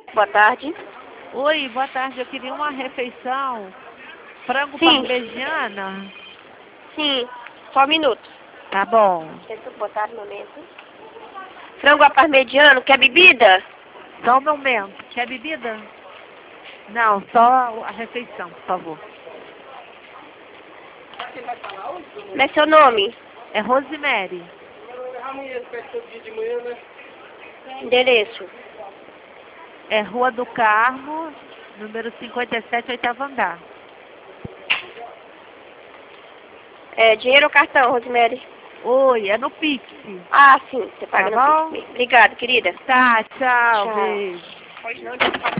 Boa tarde. Oi, boa tarde. Eu queria uma refeição. Frango Sim. parmegiana. Sim, só um minuto. Tá bom. Deixa eu botar no momento. Frango à parmegiana, quer bebida? Só um momento. Quer bebida? Não, só a refeição, por favor. Como é seu nome? É Rosemary. Endereço. É Rua do Carmo, número 57, oitavo andar. É dinheiro ou cartão, Rosemary? Oi, é no Pix. Ah, sim, você paga Tá no bom? Pix. Obrigada, querida. Tá, tchau, Tchau. beijo. Pode não,